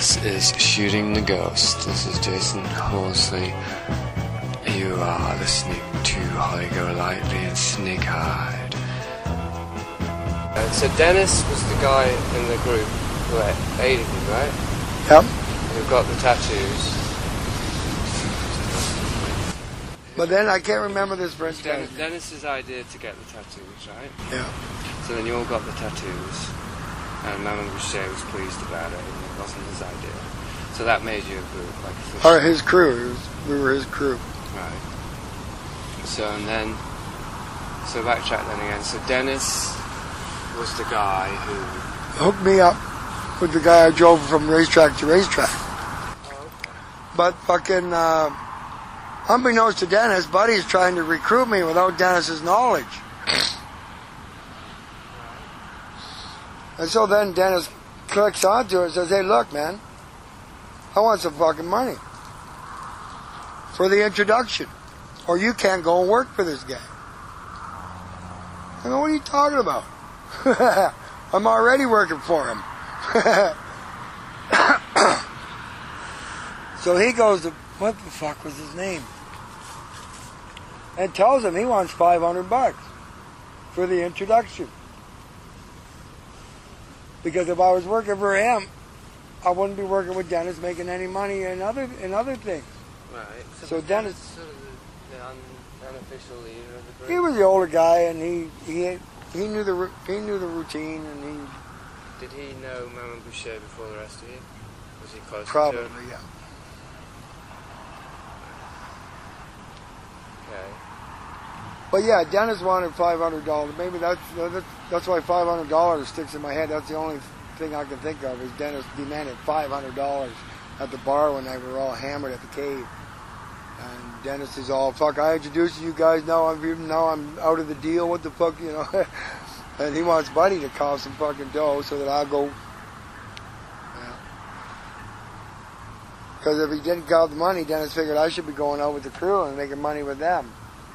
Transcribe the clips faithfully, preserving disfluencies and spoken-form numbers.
This is Shooting the Ghost. This is Jason Horsley. You are listening to Holly Golightly and Snakeheart. Uh, so Dennis was the guy in the group who aided you, right? Yep. Who got the tattoos. But then I can't remember this first Dennis, guy. Dennis's idea to get the tattoos, right? Yeah. So then you all got the tattoos, and Maman Boucher was pleased about it, and it wasn't his idea. So that made you a group, like a Or his crew. It was, we were his crew. Right. So and then, so backtrack then again. So Dennis was the guy who Hooked me up with the guy I drove from racetrack to racetrack. Oh, okay. But fucking, uh, unbeknownst to Dennis, Buddy's trying to recruit me without Dennis's knowledge. And so then Dennis clicks onto it and says, hey, look, man, I want some fucking money for the introduction, or you can't go and work for this guy. I go, what are you talking about? I'm already working for him. So he goes to, what the fuck was his name? And tells him he wants five hundred bucks for the introduction. Because if I was working for him, I wouldn't be working with Dennis making any money in other in other things. Right. So, So Dennis, sort of the, the un, unofficial leader of the group. he was the older guy, and he he he knew the ru- he knew the routine, and he Did he know Maman Boucher before the rest of you? Was he close to probably him? yeah. Okay. But yeah, Dennis wanted five hundred dollars. Maybe that's that's that's why five hundred dollars sticks in my head. That's the only thing I can think of is Dennis demanded five hundred dollars at the bar when they were all hammered at the cave. And Dennis is all, fuck, I introduced you guys, now I'm even now I'm out of the deal, what the fuck, you know. And he wants Buddy to call some fucking dough so that I'll go. Yeah. Because if he didn't call the money, Dennis figured I should be going out with the crew and making money with them.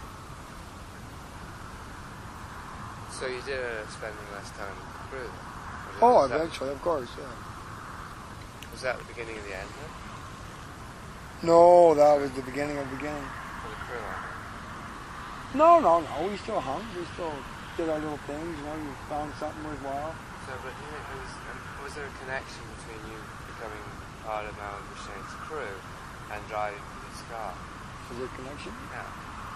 So you did end up spending less time with the crew then? Was it- Oh, was that- eventually, of course, yeah. Was that the beginning of the end then? No, that was the beginning of the beginning. For the crew, I mean. No, no, no. We still hung. We still did our little things. You know, you found something worthwhile. So, but you know, it was, um, was there a connection between you becoming part of Maman Boucher's crew and driving this car? Is there a connection? Yeah.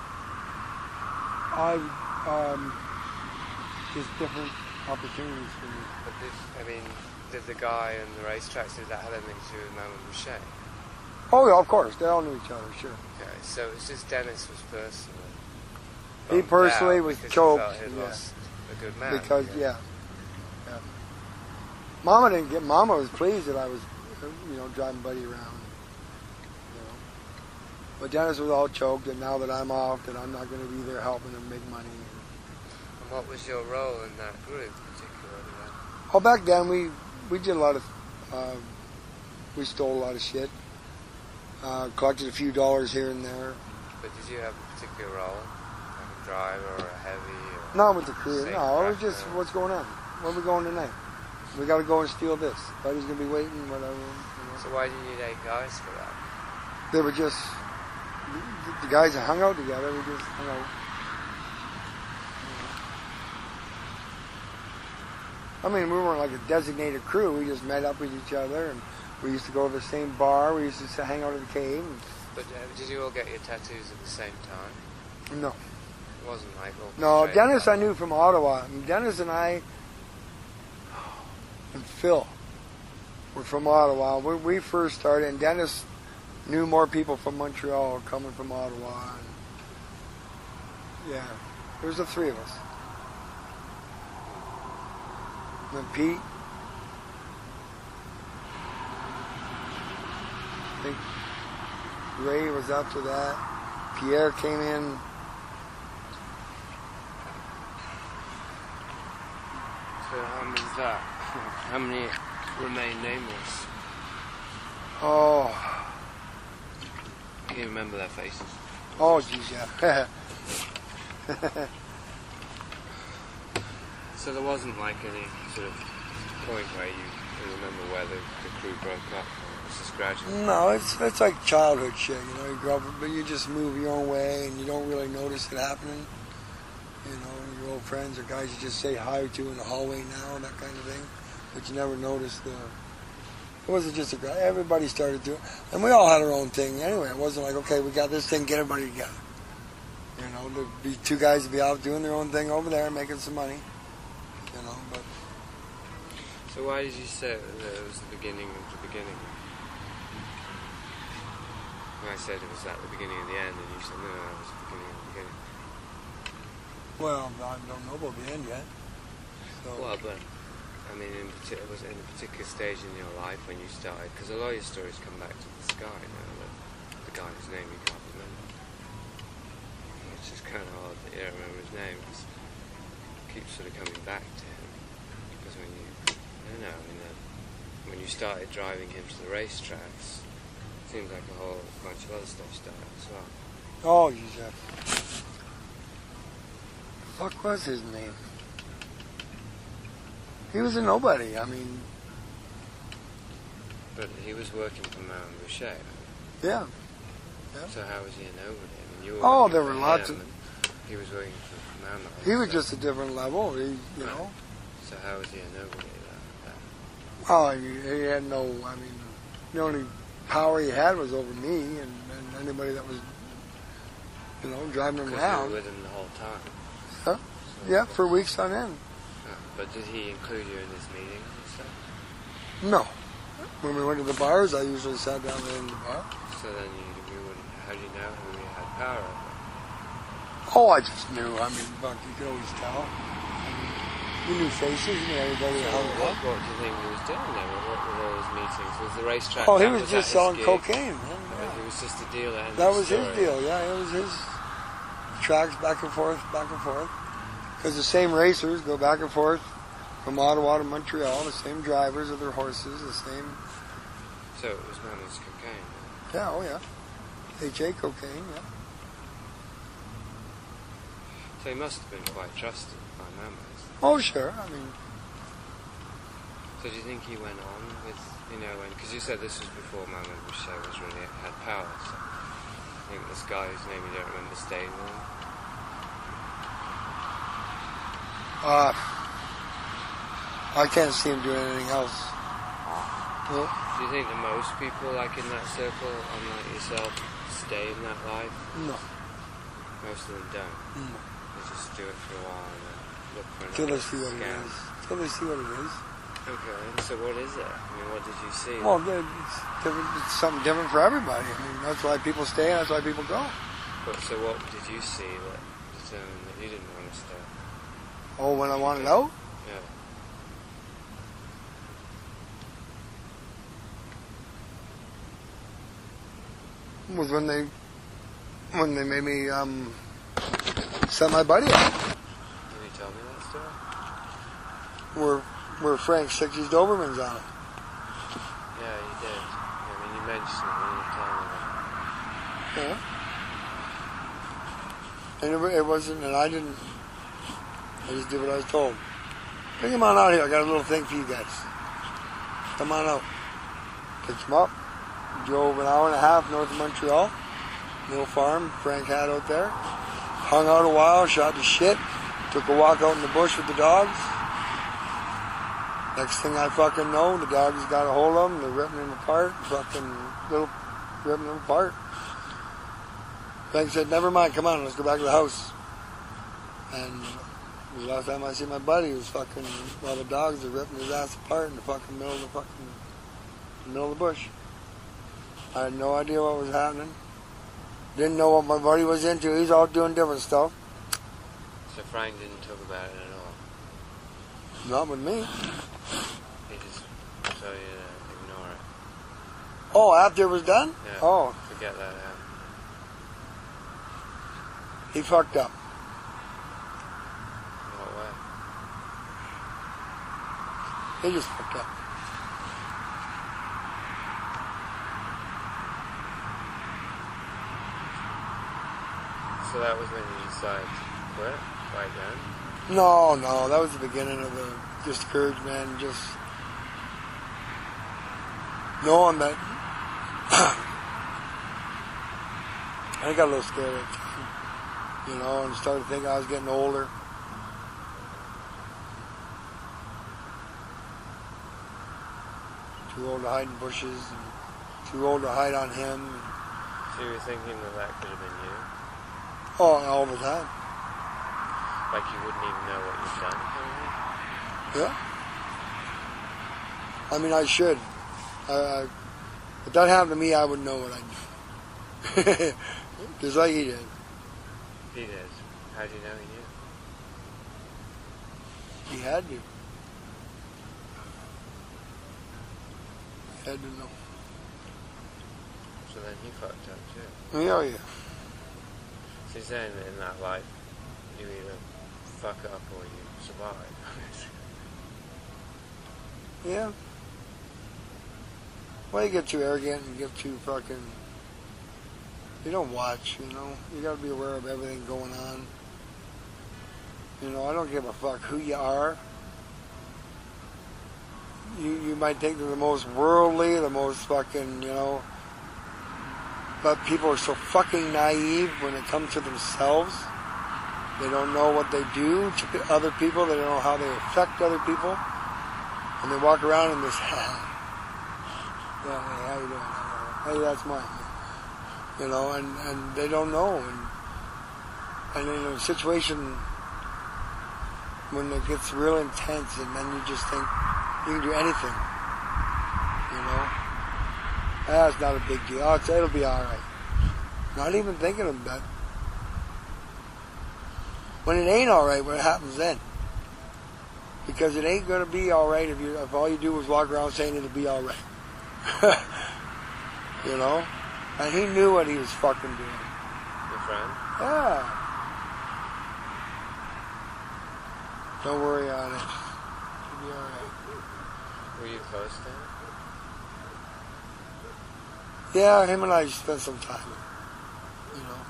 I, um, just different opportunities for me. But did, I mean, did the guy in the racetracks, did that have anything to do with Maman Boucher? Oh, yeah, of course. They all knew each other, sure. Okay, so it's just Dennis was personally. He bummed personally out was because he choked, felt he'd yeah. lost a good man. Because, yeah. yeah. Mama didn't get, Mama was pleased that I was, you know, driving Buddy around. You know. But Dennis was all choked, and now that I'm off, that I'm not going to be there helping him make money. And what was your role in that group, particularly then? Oh, back then we we did a lot of, uh, we stole a lot of shit, uh, collected a few dollars here and there. But did you have a particular role, like a driver or a heavy? Or Not with the crew. safe No, it was just cracker? what's going on. Where are we going tonight? We got to go and steal this. Buddy's gonna be waiting. Whatever. You know. So why did you need eight guys for that? They were just the, the guys that hung out together. We just hung out. I mean, we weren't like a designated crew. We just met up with each other, and we used to go to the same bar. We used to hang out at the cave. And, But uh, did you all get your tattoos at the same time? no, It wasn't like all no. straight Dennis, up. I knew from Ottawa. And Dennis and I and Phil were from Ottawa. When we first started, and Dennis knew more people from Montreal coming from Ottawa. And yeah, there was the three of us. And then Pete. I think Ray was after that. Pierre came in. So how many is that? How many remain nameless? Oh, I can remember their faces. oh, geez, yeah. So there wasn't like any sort of point where you can remember where the, the crew broke up. It's just gradual. No, it's it's like childhood shit. You know, you grow up, but you just move your own way, and you don't really notice it happening. You know, your old friends or guys you just say hi to in the hallway now, and that kind of thing. But you never notice the. It wasn't just a guy. Everybody started doing, and we all had our own thing anyway. It wasn't like, okay, we got this thing, get everybody together. You know, there'd be two guys would be out doing their own thing over there, making some money. You know, but. So why did you say that it was the beginning of the beginning? I said it was at the beginning of the end, and you said no, no, it was the beginning of the beginning. Well, I don't know about the end yet. So. Well, but I mean, in partic- was it in a particular stage in your life when you started? Because a lot of your stories come back to the sky now, but the guy whose name you can't remember, which is kind of hard that you don't remember his name. Because it keeps sort of coming back to him. Because when you, I don't know, I mean, uh, when you started driving him to the racetracks. Seems like a whole bunch of other stuff started as well. Oh, Joseph. What was his name? He was a nobody. I mean. But he was working for Marin Boucher. Yeah. yeah. So how was he a nobody? I mean, you were oh, there were lots of. He was working for Marin. He was just a different level. He, you right. know. So how was he a nobody? That, that? Oh, he, he had no. I mean, the only power he had was over me and, and anybody that was, you know, driving him around. You were with him the whole time. Huh? So yeah, for weeks on end. Oh, but did he include you in his meetings and stuff? No. When we went to the bars, I usually sat down there in the bar. So then you, you wouldn't. How do you know who he had power over? Oh, I just knew. I mean, fuck, you could always tell. You knew faces, you knew everybody. So how what, what do you think he was doing there? What were all his meetings? Was the racetrack? Oh, he was, was just selling cocaine. Man. Yeah. He was just a dealer. That was his deal, yeah. It was his tracks back and forth, back and forth. Because the same racers go back and forth from Ottawa to Montreal, the same drivers of their horses, the same. So it was known as cocaine? Yeah, oh yeah. H A cocaine, yeah. So he must have been quite trusted by members. Oh, sure. I mean. So do you think he went on with, you know, because you said this was before Marin Boucher was really had power. So I think this guy whose name you don't remember stayed with him. Uh, I can't see him doing anything else. Well, do you think that most people, like in that circle, unlike yourself, stay in that life? No. Most of them don't. No. They just do it for a while and then look for another Till they see what scam. it is. Till they see what it is. Okay, so what is it? I mean, what did you see? Well, it's, different, it's something different for everybody. I mean, that's why people stay and that's why people go. But so what did you see that determined that you didn't want to stay? Oh, when I wanted out? Yeah. Was when they when they made me um, send my buddy out. Can you tell me that story? Where where Frank Sixties Doberman's on it. Yeah, you did. I mean, you mentioned it when you told me that. Yeah. And it, it wasn't, and I didn't. I just did what I was told. Bring him on out here. I got a little thing for you guys. Come on out. Picked him up. Drove an hour and a half north of Montreal. Little farm Frank had out there. Hung out a while, shot the shit. Took a walk out in the bush with the dogs. Next thing I fucking know, the dogs got a hold of him. They're ripping him apart. Fucking little ripping him apart. Frank said, never mind, come on, let's go back to the house. And the last time I see my buddy, he was fucking, while the dogs are ripping his ass apart in the fucking middle of the fucking, middle of the bush. I had no idea what was happening. Didn't know what my buddy was into. He's all doing different stuff. So Frank didn't talk about it at all? Not with me. He just told you to ignore it? Oh, after it was done? Yeah. Oh. Forget that happened. He fucked up. In what way? He just fucked up. So that was when you decided to quit, right then? No, no, that was the beginning of the discouragement. Just knowing that I got a little scared at the time, you know, and started thinking I was getting older. Too old to hide in bushes, and too old to hide on him. So you were thinking that that could have been you? Oh, all the time. Like you wouldn't even know what you've done? Yeah. I mean, I should. I, I, if that happened to me, I would know what I did. Just like he did. He did. How do you know he knew? He had to. He had to know. So then he fucked up too. Yeah, yeah. So you're saying that in that life, you either fuck up or you survive. Yeah. Well, you get too arrogant and get too fucking... You don't watch, you know. You gotta be aware of everything going on. You know, I don't give a fuck who you are. You you might think they're the most worldly, the most fucking, you know... But people are so fucking naive when it comes to themselves. They don't know what they do to other people. They don't know how they affect other people. And they walk around in this... Yeah, hey, how you doing? Hey, that's mine. You know, and, and they don't know. And, and in a situation when it gets real intense and then you just think you can do anything. You know? That's not a big deal. Oh, it's, it'll be alright. Not even thinking of that. When it ain't alright, what happens then? Because it ain't going to be alright if you if all you do is walk around saying it'll be alright. You know? And he knew what he was fucking doing. Your friend? Yeah. Don't worry on it. It'll be alright. Were you close to him? Yeah, him and I spent some time. You know.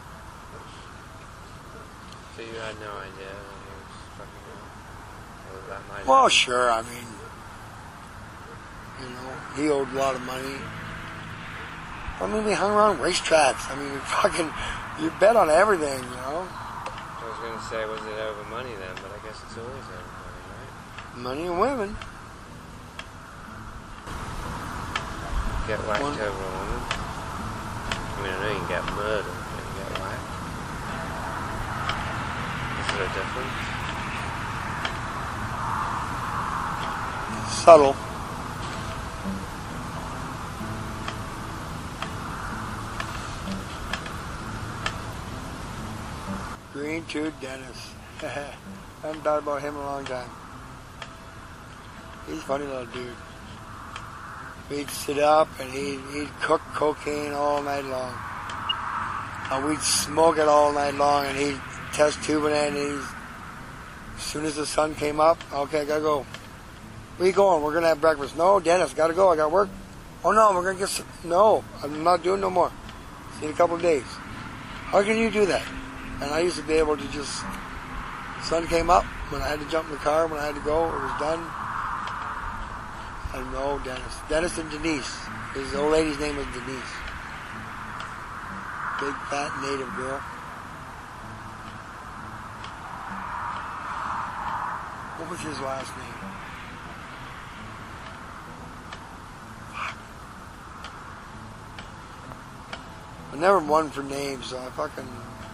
So you had no idea that he was fucking up? Or that might Well, have sure, I mean, you know, he owed a lot of money. I mean, we hung around racetracks. I mean, we fucking, you bet on everything, you know. I was going to say, was it over money then? But I guess it's always over money, right? Money and women. Get whacked One. over a woman? I mean, I know you can get murdered when you get whacked. Is there a difference? Subtle. Green Tooth Dennis. I haven't thought about him in a long time. He's a funny little dude. We'd sit up and he'd, he'd cook cocaine all night long. And we'd smoke it all night long and he'd test tubing it and he's... As soon as the sun came up, okay, I gotta go. Where you going? We're gonna have breakfast. No, Dennis, gotta go, I got work. Oh no, we're gonna get some... No, I'm not doing no more. See you in a couple of days. How can you do that? And I used to be able to just... Sun came up, when I had to jump in the car, when I had to go, it was done. I know Dennis. Dennis and Denise. His old lady's name was Denise. Big, fat, native girl. What was his last name? I never won for names, so I fucking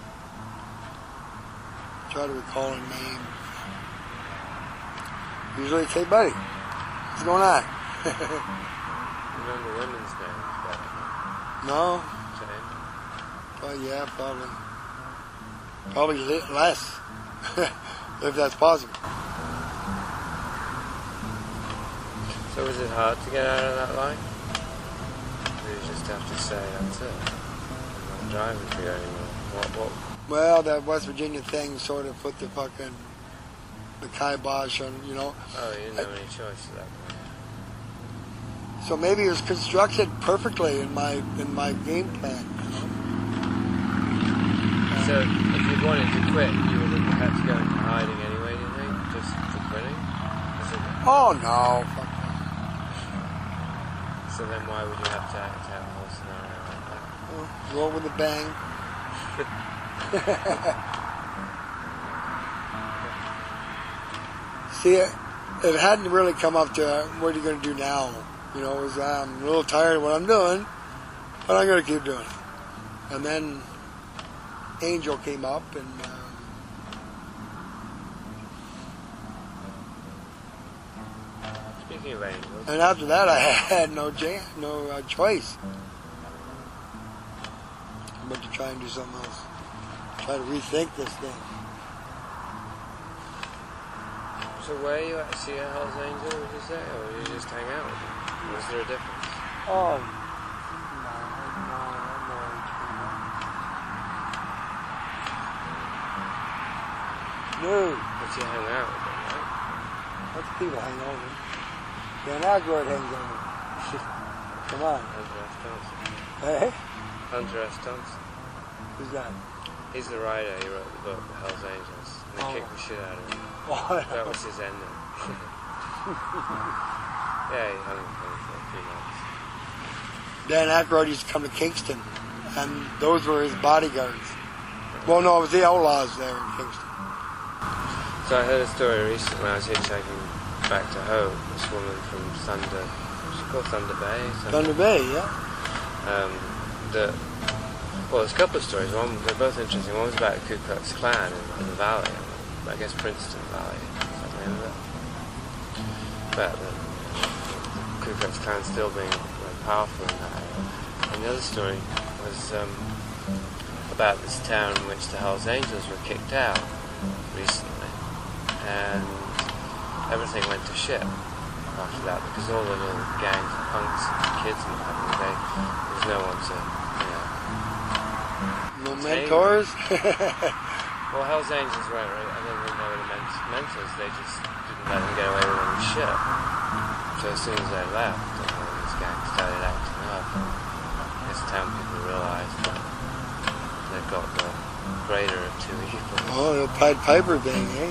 try to recall a name. Usually say, buddy, what's going on? Remember women's names better? No? Same? Oh, yeah, probably. Probably li- less, if that's possible. So was it hard to get out of that line? Or you just have to say, that's it. I'm not driving for you anymore. What, what? Well, that West Virginia thing sort of put the fucking, the kibosh on, you know. Oh, you didn't have any choice at that point. So maybe it was constructed perfectly in my in my game plan. You know? So if you wanted to quit, you would have had to go into hiding anyway, do you think? Just for quitting? Is it... Oh no, fuck no. So So then why would you have to act out a whole scenario like that? Well, roll with a bang. See, it, it hadn't really come up to uh, what are you going to do now? You know, it was, I'm a little tired of what I'm doing, but I'm going to keep doing it. And then Angel came up, and um, speaking of angels, and after that I had no jam, no uh, choice but to try and do something else. Try to rethink this thing. so where you actually a Hell's Angel, would you say, or you just hang out with them? Was there a difference? Oh, no, no, no. But you hang out with them, right? Lots of people hang over. Dan Aykroyd hangs over. Come on. Hunter S. Thompson. Hey? Hunter S. Thompson. Who's that? He's the writer, he wrote the book, The Hell's Angels. And they Oh. kicked the shit out of him. Oh, That was his ending. Yeah, he hung him for a few months. Dan Aykroyd used to come to Kingston, and those were his bodyguards. Well, no, it was the Outlaws there in Kingston. So I heard a story recently when I was hitchhiking back to Hope. This woman from Thunder, what's she called, Thunder Bay? Thunder Bay, yeah. Um, that, well, there's a couple of stories. One, they're both interesting. One was about the Ku Klux Klan in, in the valley. I guess Princeton Valley. Is that the name of it? About the Ku Klux Klan still being very powerful in that area. And the other story was um, about this town in which the Hells Angels were kicked out recently, and everything went to shit after that because all the little gangs of punks and kids and what have you, they, there was no one to, you know. No mentors? Well, Hells Angels weren't really, I don't really know what it meant, mentors, they just didn't let them get away with any shit. So as soon as they left, and all these gangs started acting up, I guess town people realised that they've got the greater of two evils. Oh, the Pied Piper thing, eh?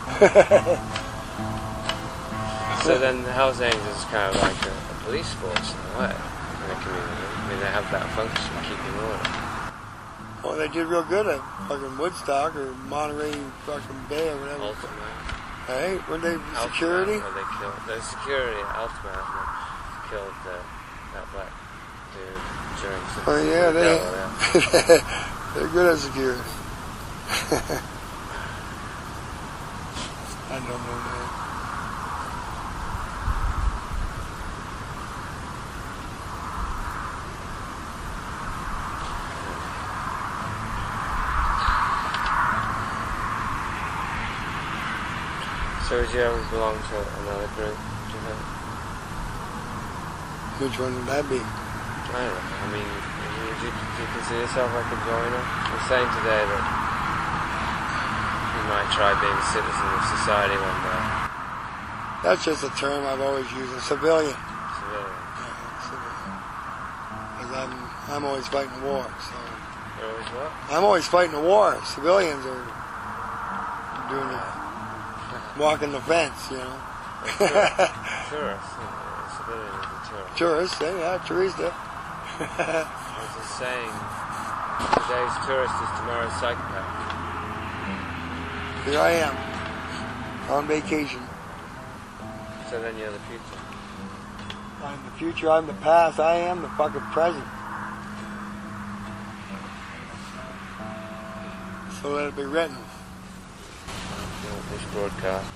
So then the Hells Angels is kind of like a, a police force in a way, in a community. I mean, they have that function of keeping order. Well, they did real good at fucking Woodstock or Monterey fucking Bay or whatever. Ultima. Hey, were they Altamont, security? Well, they killed the security at Altamont. They killed uh, that black dude during some Oh yeah, they devil, yeah. they're good at security. I don't know that. So would you ever belong to another group, do you think? Which one would that be? I don't know. I mean, would you, do you consider yourself like a joiner? You're saying today that you might try being a citizen of society one day. That's just a term I've always used. A civilian. Civilian. Yeah, civilian. Because I'm, I'm always fighting a war. So You're always what? I'm always fighting a war. Civilians are doing the walking the fence, you know. Tourist. Tourist. You know, a civilian is a tourist. Tourists, eh? Yeah, tourista. There's a saying, today's tourist is tomorrow's psychopath. Here I am, on vacation. So then you're the future. I'm the future, I'm the past, I am the fucking present. So let it be written. This broadcast.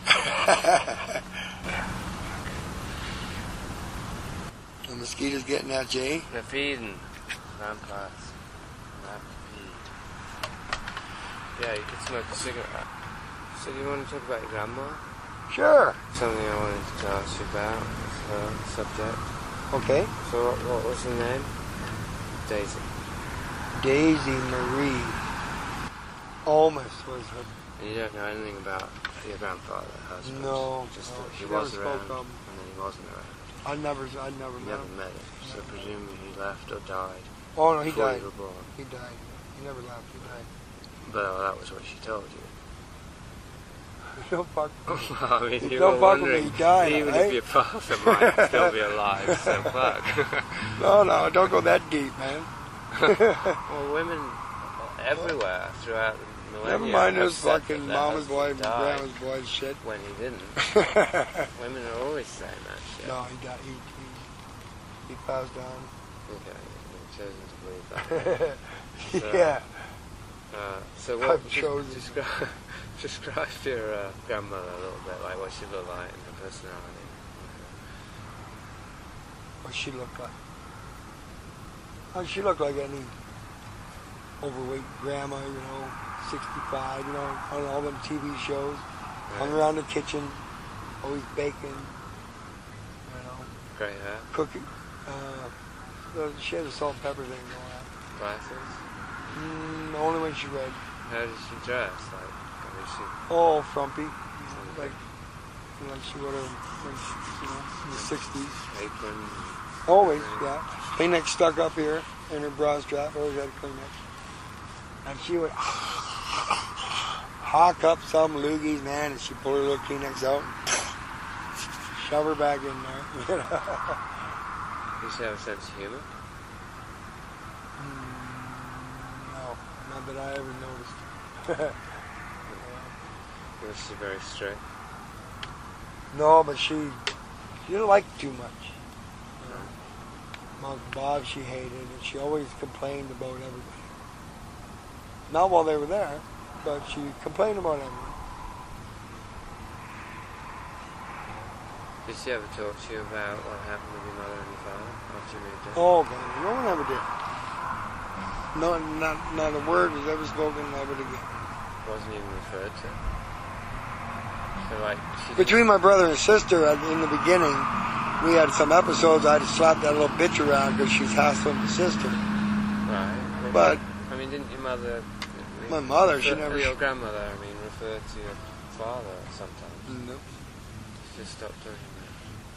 The mosquitoes getting at you, eh? They're feeding. Vampires. Not feed. Yeah, you could smoke a cigarette. So do you want to talk about your grandma? Sure. Something I wanted to ask you about. Uh, subject. Okay. So what, what was her name? Daisy. Daisy Marie Olmus was her. And you don't know anything about your grandfather, husband? No. Just no, that he she never was around spoke of him. and then he wasn't around. I never, I never You met never him. met him, so presumably he left or died Oh no, he before died. you were born. He died. He never left. He died. But well, that was what she told you. Don't fuck with me. I mean, you Don't were fuck with wondering, me, you die, even right? if your father might still be alive, so fuck. No, no, don't go that deep, man. Well, women everywhere throughout the millennia. Never mind have this said fucking that their mama's boy and husband died grandma's boy shit. when he didn't. Women are always saying that shit. No, he died. He, he, he passed down. Okay, you've chosen to believe that. So, Yeah. Uh, so what? I've just chosen. Describe, describe your uh, grandmother a little bit, like what she looked like and her personality. What she looked like? Oh, she looked like any overweight grandma, you know, sixty-five, you know, on all them T V shows. Hung Right. around the kitchen, always baking, you know, Grey hair, cooking. Uh, the- she had a salt and pepper thing going on. glasses. Mm, only when she read. How did she dress? Like, I mean, she. Oh, frumpy. You know, like, like she would have, like, you know, in the sixties. Apron. Always, yeah. Kleenex stuck up here in her bra strap. Always had a Kleenex. And she would hawk up some loogies, man, and she pull her little Kleenex out and shove her back in there. You know? Did she have a sense of humor? Mm, no, not that I ever noticed. Was she very strict? No, but she, she didn't like too much. You know? Uncle Bob she hated, and she always complained about everybody. Not while they were there, but she complained about everyone. Did she ever talk to you about what happened with your mother and your father after you moved in? Oh, God, no one ever did. No, not, not a word was ever spoken ever again. Wasn't even referred to. So like, she Between my brother and sister, uh, in the beginning, we had some episodes I had to slap that little bitch around because she's hassling my sister. right. But I mean, didn't your mother? my mother, she refer- never... Your grandmother, I mean, referred to your father sometimes. No. She just stopped doing that.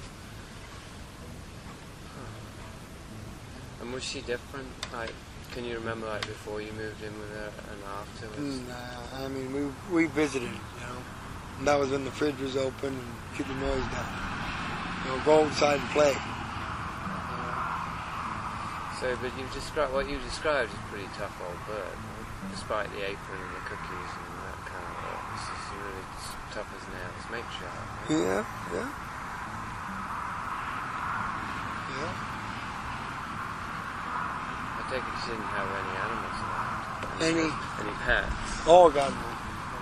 Huh. And was she different? Like, can you remember like before you moved in with her and afterwards? Nah, I mean, we we visited, you know. And that was when the fridge was open and keep the noise down. You know, go outside and play. So, but you described what you described is a pretty tough old bird, right? Despite the apron and the cookies and that kind of work. This is really tough as nails, matriarch. Right? Yeah, yeah. Yeah. I take it she didn't have any animals left. Any? Any pets? Oh, God, no.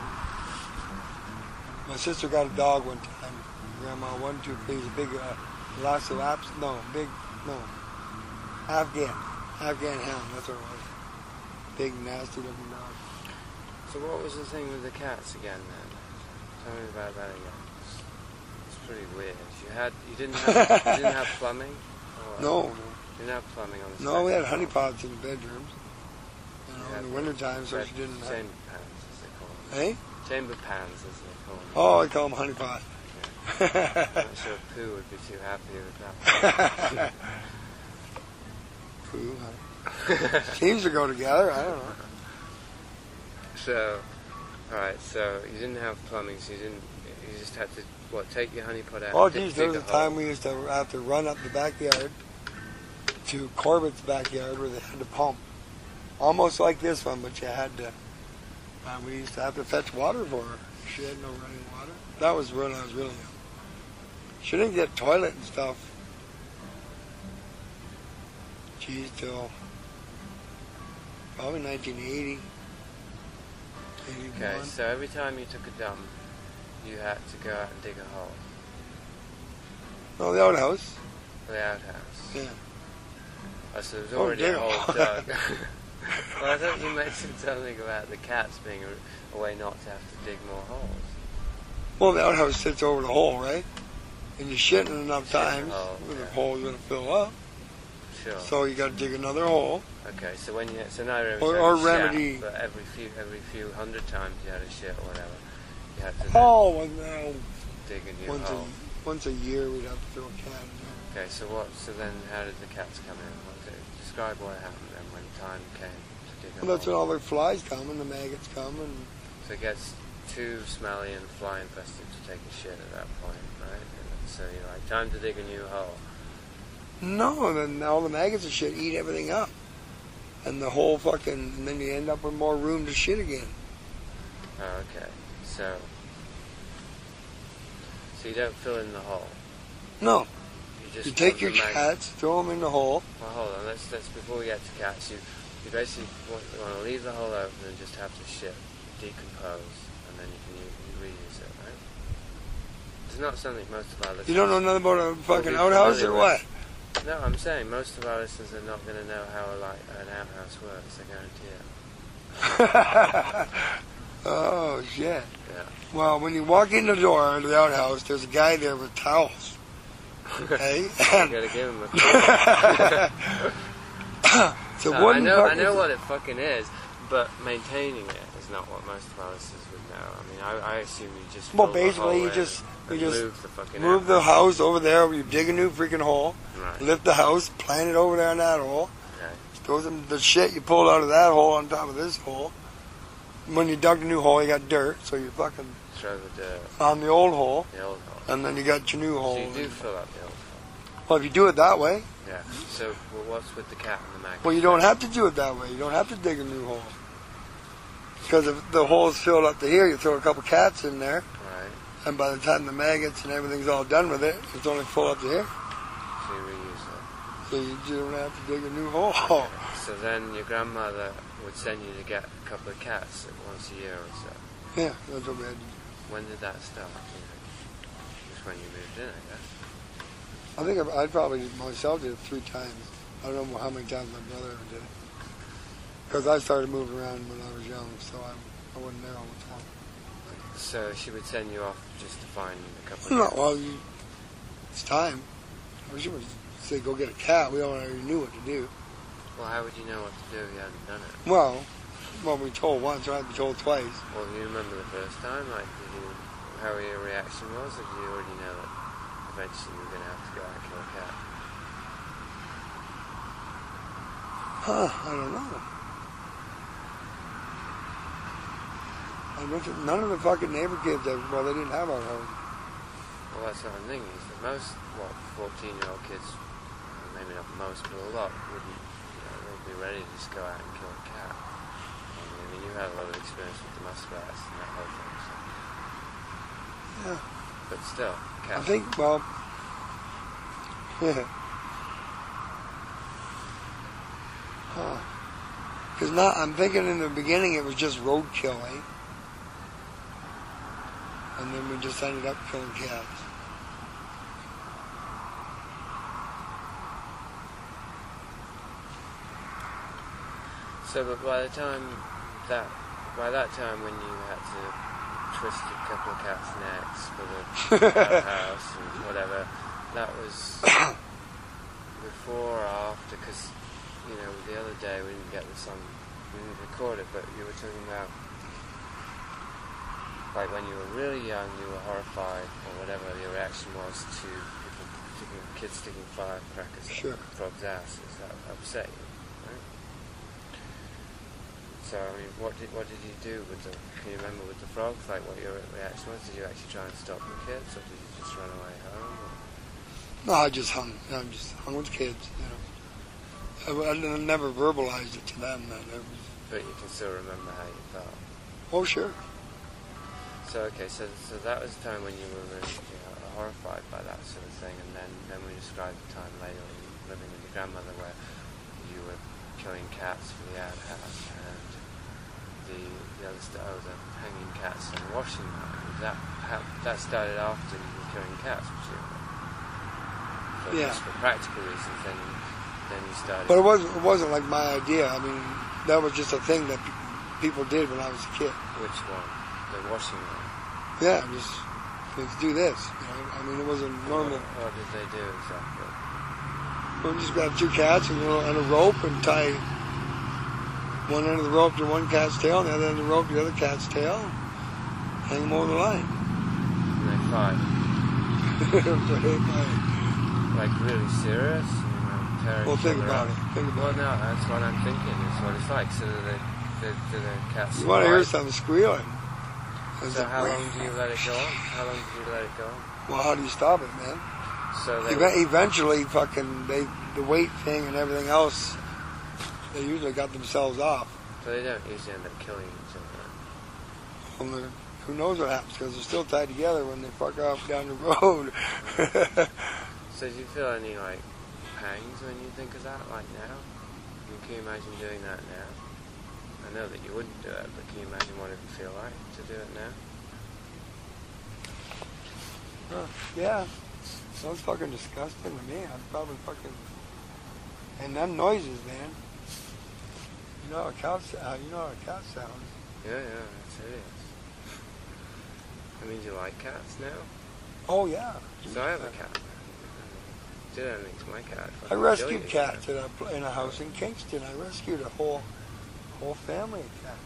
My sister got a dog one time. Grandma wanted to, please, a big uh, Lhasa Apso, no, big, no, Afghan, Afghan hound, that's what it was. Big, nasty looking dog. So what was the thing with the cats again then? Tell me about that again. It's, it's pretty weird. You had, you didn't have, you didn't have plumbing? Or, No, no. You didn't have plumbing on the No, we had second honey floor? pots in the bedrooms. You know, Yeah, in the wintertime, so Red she didn't have... Chamber pans, as they call them. Hey? Chamber pans, as they call them. Oh, I call them honey pot. I'm not sure Pooh would be too happy with that. Pooh, huh? Seems to go together, I don't know. So, alright, so you didn't have plumbing, so you didn't, you just had to, what, take your honey pot out Oh, and dig- geez, there dig was a a hole? time we used to have to run up the backyard to Corbett's backyard where they had to pump. Almost like this one, but you had to, uh, we used to have to fetch water for her. She had no running water. That was when I was really young. She didn't get toilet and stuff. Geez, till probably nineteen eighty. eighty-one. Okay, so every time you took a dump, you had to go out and dig a hole No, the outhouse. for the outhouse. Yeah. Oh, so there's Oh, already dig a a hole hole. dug. Well, I thought you mentioned something about the cats being a, a way not to have to dig more holes. Well, the outhouse sits over the hole, right? And you shit in enough Shit in the times, hole, the yeah. hole's going to fill up. Sure. So you got to dig another hole. Okay, so when you so not every Or- time or you remedy- shat, but every few every few hundred times you had a shit or whatever, you had to then Oh, well, no. dig a new Once hole. a, once a year we'd have to throw a cat in there. Okay, so what? So then, how did the cats come in? What did, describe what happened then when time came to dig a Well, that's when hole. all the flies come and the maggots come and So it gets too smelly and fly infested to take a shit at that point, right? And so you're like, time to dig a new hole. No, then all the maggots and shit eat everything up. And the whole fucking, and then you end up with more room to shit again. Oh, okay. So, so you don't fill in the hole. No. You just You take want your the maggots. cats, throw them in the hole. Well, hold on. Let's, let's before we get to cats, you you basically want, you want to leave the hole open and just have the shit decompose, and then you can use, you reuse it, right? It's not something most of our listeners. You don't know nothing about a fucking be outhouse or familiar what? No, I'm saying most of our listeners are not going to know how a, like an outhouse works. I guarantee it. Oh shit. Yeah. Well, when you walk in the door of the outhouse, there's a guy there with towels. Okay? You gotta give him a. It's a No, I wooden know, I bucket. know what it fucking is, but maintaining it is not what most of our listeners would know. I mean, I, I assume you just. Well, fill the basically, hole you in just and you just move the fucking move the outhouse. house over there. You dig a new freaking hole, Right. lift the house, plant it over there in that hole. Okay. Throw some the shit you pulled out of that hole on top of this hole. When you dug the new hole, you got dirt, so you fucking Throw the dirt. on the old hole, The old hole. and then you got your new hole. So you do fill up the old hole. Well, if you do it that way, Yeah. So well, what's with the cat and the maggot? well, you don't have to do it that way. You don't have to dig a new hole. Because if the hole is filled up to here, you throw a couple cats in there, Right. and by the time the maggots and everything's all done with it, it's only full up to here. So you reuse it. So you don't have to dig a new hole. So then your grandmother would send you to get a couple of cats once a year or so. Yeah, that's what we had to do. When did that start? Do you think? Just when you moved in, I guess. I think I, I probably myself did it three times. I don't know how many times my brother ever did it. Because I started moving around when I was young, so I, I wasn't there all the time. So she would send you off just to find a couple No, of cats. well, you, it's time. I wish it was say go get a cat. We already knew what to do. Well, how would you know what to do if you hadn't done it? Well, well, we told once, right? We told twice. Well, do you remember the first time? Like, did you, how your reaction was, or did you already know that eventually you were going to have to go out and kill a cat? Huh? I don't know. I looked at none of the fucking neighbor kids. That, well, they didn't have our home. Well, that's what I'm thinking, is that most, what, fourteen-year-old kids, maybe not most, but a lot, wouldn't, you know, they'd be ready to just go out and kill a cat. I mean, I mean you had a lot of experience with the muskrats and that whole thing, so. Yeah. But still, cats. I think, well, yeah. Huh. Because not, I'm thinking in the beginning it was just road killing. And then we just ended up killing cats. So, but by the time that, by that time when you had to twist a couple of cats' necks for the house and whatever, that was before or after, because, you know, the other day we didn't get this on, we didn't record it, but you were talking about, like when you were really young, you were horrified, or whatever your reaction was to people sticking, kids sticking firecrackers Sure. up frogs' asses. That upset you, right? So, I mean, what did what did you do with the? Can you remember with the frogs? Like, what your reaction was? Did you actually try and stop the kids, or did you just run away home? Or? No, I just hung. I just hung with kids, you know. I, I never verbalized it to them. That it was, But you can still remember how you felt. oh, sure. So okay, so so that was the time when you were really, you know, horrified by that sort of thing, and then then we described the time later when you were living with your grandmother where you were killing cats for the outhouse, and the the other st- oh, the hanging cats and washing them. That how, that started after you were killing cats, presumably. For, Yeah. just for practical reasons, then then you started. But it wasn't. It wasn't like my idea. I mean, that was just a thing that pe- people did when I was a kid. Which one? The washing one. Yeah, just let's do this. You know, I mean, it wasn't normal. What, what did they do exactly? We just grab two cats and, and a rope and tie one end of the rope to one cat's tail, and the other end of the rope to the other cat's tail. Hang them over the line. And they fight. Like really serious? You know, tearing Well, each think other about up. it. Think Well, about no, that's what I'm thinking. Is what it's like. So do the do, do the cats? it. You want to hear survive? something squealing? So how long do you let it go on? How long did you let it go on? Well, how do you stop it, man? So they Even- eventually, fucking, they the weight thing and everything else, they usually got themselves off. So they don't usually end up killing each other. Well, who knows what happens, because they're still tied together when they fuck off down the road. So do you feel any, like, pangs when you think of that, like now? I mean, can you imagine doing that now? I know that you wouldn't do it, but can you imagine what it would feel like to do it now? Huh, yeah. Sounds fucking disgusting to me. I'd probably fucking... And them noises, man. You know how a cat, uh, you know how a cat sounds. Yeah, yeah, that's hideous. That means you like cats now? Oh, yeah. So I have a cat. Did anything to my cat. I rescued cats in a, in a house in Kingston. I rescued a whole whole family of cats.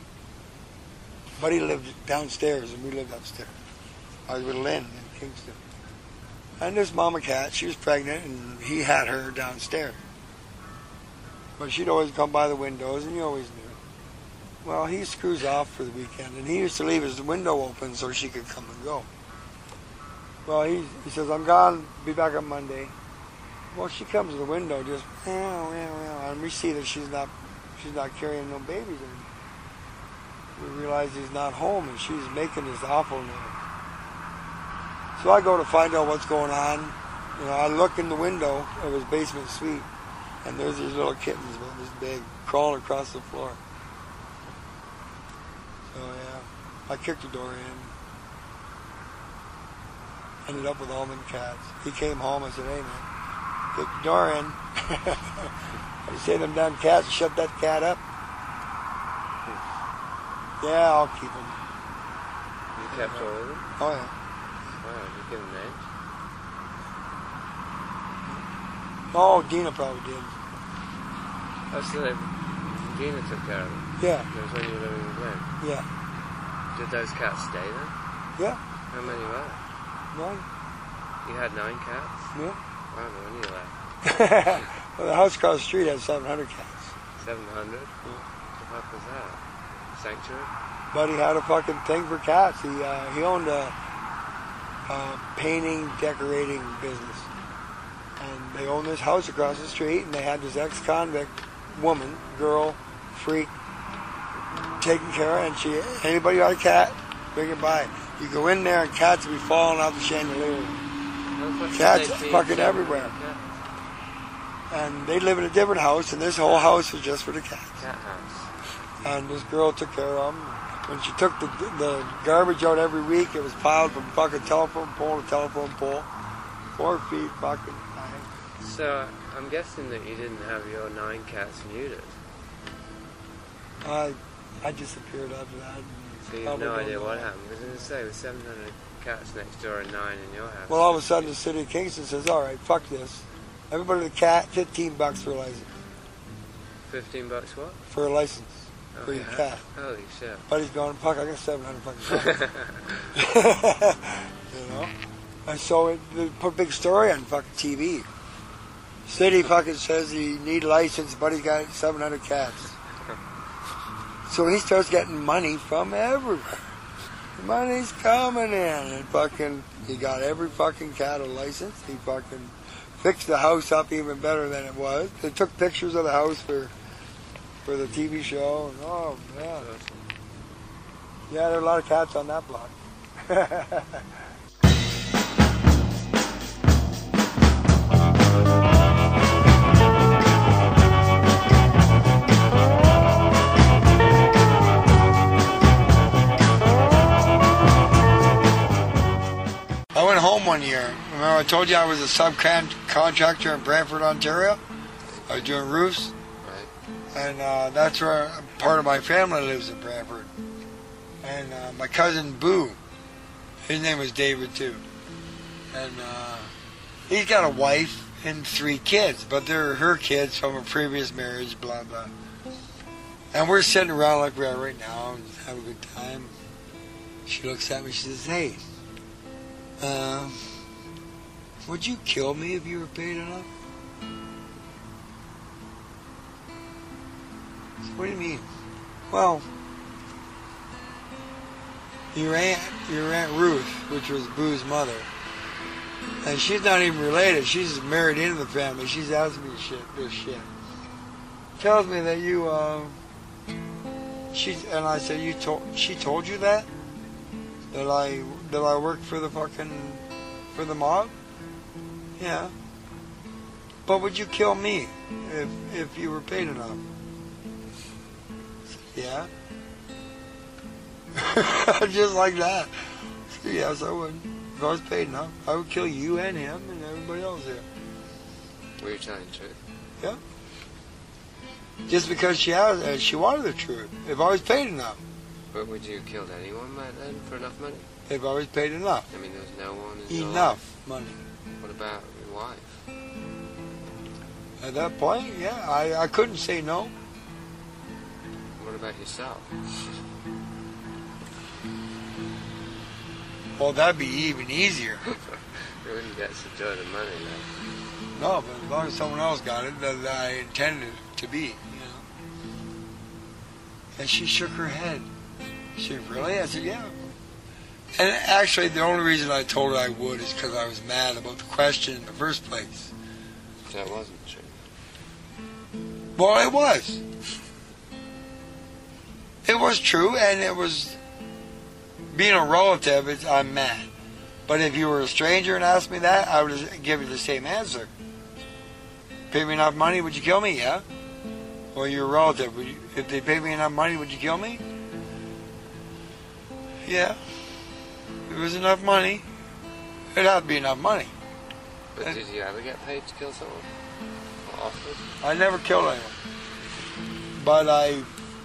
Buddy lived downstairs and we lived upstairs. I was with Lynn in Kingston. And this mama cat, she was pregnant and he had her downstairs. But she'd always come by the windows and you always knew. Well, he screws off for the weekend and he used to leave his window open so she could come and go. Well, he, he says, I'm gone, be back on Monday. Well, she comes to the window just, meow, meow, meow, and we see that she's not, she's not carrying no babies anymore. We realize he's not home, and she's making this awful noise. So I go to find out what's going on. You know, I look in the window of his basement suite, and there's these little kittens about this big crawling across the floor. So yeah, I kicked the door in. Ended up with all them cats. He came home. I said, "Hey man, kick the door in." I say them damn cats, shut that cat up. Yeah, I'll keep him. You kept all of them? Oh yeah. Wow, you give them names? Oh, Dina probably did. Oh, so they, Dina took care of them? Yeah. That was when you were living with Glenn? Yeah. Did those cats stay then? Yeah. How many were there? Nine. You had nine cats? Yeah. Wow, when you left? Well, the house across the street had seven hundred cats. seven hundred? Yeah. What the fuck was that? Sanctuary? Buddy had a fucking thing for cats. He uh, he owned a, a painting, decorating business. And they owned this house across the street, and they had this ex-convict woman, girl, freak, taking care of, and she, anybody got a cat, bring it by. You go in there, and cats will be falling out the chandelier. Cats fucking everywhere. And they live in a different house, and this whole house was just for the cats. Cat house. And this girl took care of them. When she took the, the garbage out every week, it was piled from fucking telephone pole to telephone pole. Four feet fucking high. So, I'm guessing that you didn't have your nine cats neutered. I, I disappeared after that. So you have no idea what happened. Because as I say, with seven hundred cats next door and nine in your house. Well, all of a sudden the city of Kingston says, all right, fuck this. Everybody with a cat, fifteen bucks for a license. fifteen bucks what? For a license. Oh, for your yeah. cat. Holy shit. Buddy's going, fuck, I got seven hundred fucking bucks. You know? And so it, they put a big story on fucking T V. City fucking says he need a license, Buddy's got seven hundred cats. So he starts getting money from everywhere. Money's coming in. And fucking, he got every fucking cat a license. He fucking fixed the house up even better than it was. They took pictures of the house for for the T V show. And, oh, man. Yeah, there are a lot of cats on that block. I went home one year. Remember I told you I was a subcontractor in Brantford, Ontario? I was doing roofs. Right. And uh, that's where part of my family lives in Brantford. And uh, my cousin Boo, his name was David too. And uh, he's got a wife and three kids, but they're her kids from a previous marriage, blah, blah. And we're sitting around like we are right now and having a good time. She looks at me, she says, hey, Uh, would you kill me if you were paid enough? What do you mean? Well, your aunt, your Aunt Ruth, which was Boo's mother, and she's not even related. She's married into the family. She's asking me shit, this shit. Tells me that you, uh, she, and I said, you told, she told you that? That I, that I worked for the fucking, for the mob? Yeah. But would you kill me if, if you were paid enough? Yeah. Just like that. Yes, I would. If I was paid enough, I would kill you and him and everybody else here. Were you telling the truth? Yeah. Just because she has, uh, she wanted the truth. If I was paid enough. But would you have killed anyone back then for enough money? If I was paid enough. I mean, there was no one in your Enough life. money. What about your wife? At that point, yeah, I, I couldn't say no. What about yourself? Well, that'd be even easier. You wouldn't get such of money, though. No, but as long as someone else got it, that I intended it to be, you know. And she shook her head. She said, really? I said, yeah. And actually, the only reason I told her I would is because I was mad about the question in the first place. That wasn't true. Well, it was. It was true, and it was... Being a relative, it's, I'm mad. But if you were a stranger and asked me that, I would give you the same answer. Pay me enough money, would you kill me? Yeah. Well, you're a relative. Would you, if they paid me enough money, would you kill me? Yeah. If it was enough money, it'd have to be enough money. But and, did you ever get paid to kill someone? Or offered? I never killed anyone. But I...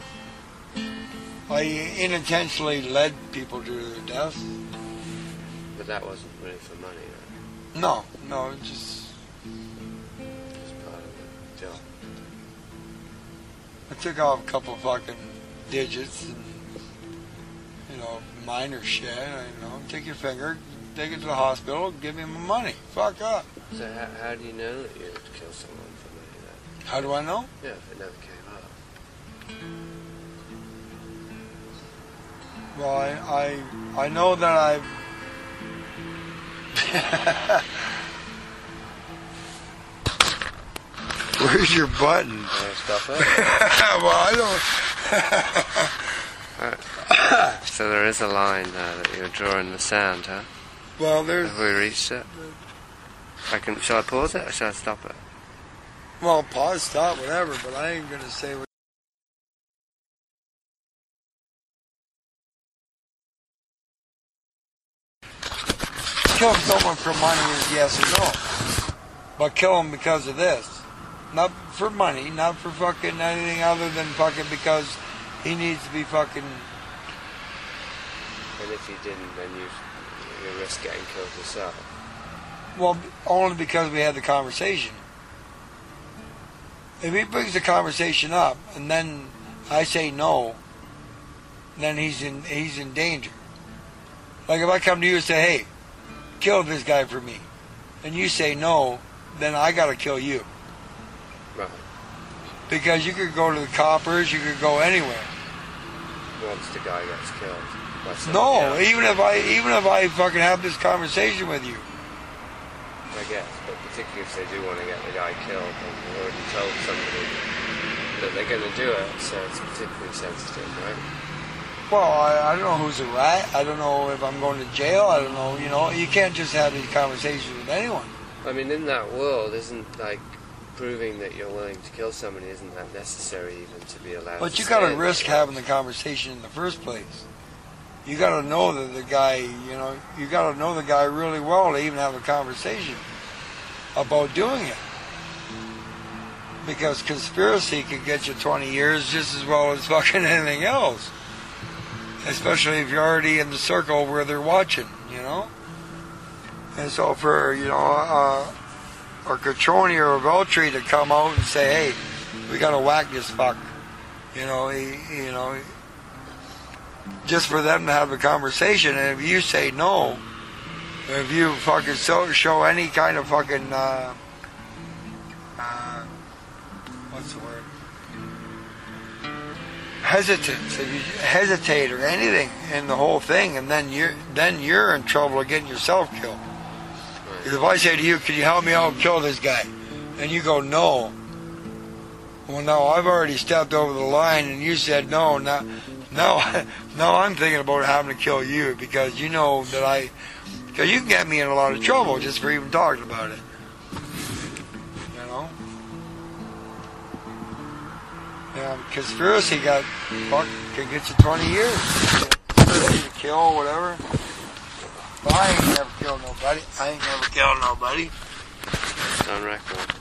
I unintentionally led people to their deaths. But that wasn't really for money, right? No, no, it just... Just part of the job. I took off a couple fucking digits and, you know, minor shit. You know, take your finger, take it to the hospital, give me my money. Fuck up. So how, how do you know that you would kill someone for money then? How do I know? Yeah, if it never came up. Well, I, I, I know that I've... Where's your button? Uh, stop it. Well, I don't... Right. So there is a line uh, that you're drawing the sound, huh? Well, there's... Have we reached it? I can, shall I pause it or shall I stop it? Well, pause, stop, whatever, but I ain't gonna say what... Kill someone for money is yes or no. But kill him because of this. Not for money, not for fucking anything other than fucking because he needs to be fucking... And if you didn't, then you, you risk getting killed yourself. Well, only because we had the conversation. If he brings the conversation up and then I say no, then he's in he's in danger. Like if I come to you and say, hey, kill this guy for me, and you say no, then I gotta kill you. Right. Because you could go to the coppers, you could go anywhere. Once the guy gets killed. No, else. even if I even if I fucking have this conversation with you. I guess, but particularly if they do want to get the guy killed, and they've already told somebody that they're going to do it, so it's particularly sensitive, right? Well, I, I don't know who's a rat. I don't know if I'm going to jail. I don't know, you know. You can't just have these conversations with anyone. I mean, in that world, isn't, like, proving that you're willing to kill somebody, isn't that necessary even to be allowed But to you got to say risk that? having the conversation in the first place. You got to know that the guy, you know, you got to know the guy really well to even have a conversation about doing it. Because conspiracy could get you twenty years just as well as fucking anything else. Especially if you're already in the circle where they're watching, you know? And so for, you know, uh, a Catroni or a Veltri to come out and say, hey, we got to whack this fuck. You know, he, you know, just for them to have a conversation. And if you say no, if you fucking so, show any kind of fucking, uh, uh, what's the word? hesitance, if you hesitate or anything in the whole thing, and then you're then you're in trouble of getting yourself killed. Because if I say to you, "Can you help me out kill this guy?" and you go, "No," well, no, I've already stepped over the line, and you said no. Now, no, no, I'm thinking about having to kill you because you know that I, because you can get me in a lot of trouble just for even talking about it. You know. Yeah, conspiracy got fuck can get you twenty years. Conspiracy to kill, whatever. But I ain't never killed nobody. I ain't never killed nobody. It's on record.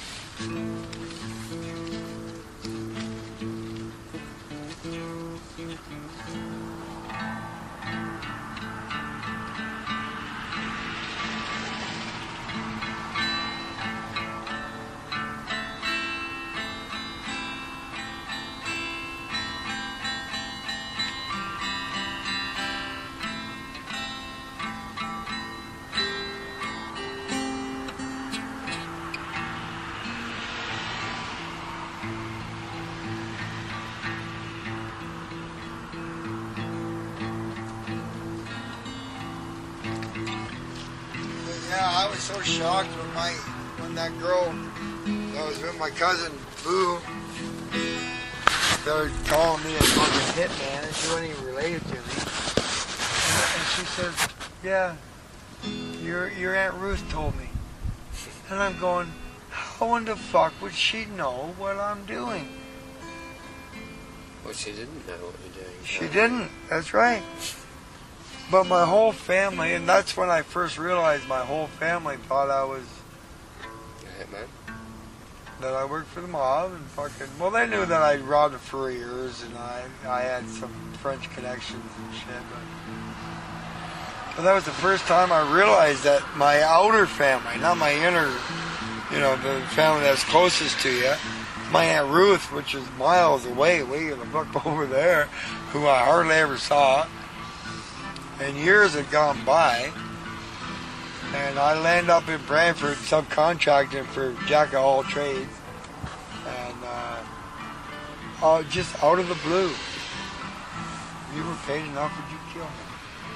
Yeah, I was so shocked when my when that girl that was with my cousin Boo started calling me a fucking hitman, and she wasn't even related to me. And she says, "Yeah, your your Aunt Ruth told me." And I'm going, how in the fuck would she know what I'm doing? Well, she didn't know what you're doing. She didn't. That's right. But my whole family, and that's when I first realized my whole family thought I was A hitman? that I worked for the mob and fucking. Well, they knew that I robbed furriers and I I had some French connections and shit. But, but that was the first time I realized that my outer family, not my inner, you know, the family that's closest to you, my Aunt Ruth, which is miles away, way in the fuck over there, who I hardly ever saw. And years had gone by, and I landed up in Brantford subcontracting for jack of all trades, and uh, uh, just out of the blue, you were paid enough, would you kill me?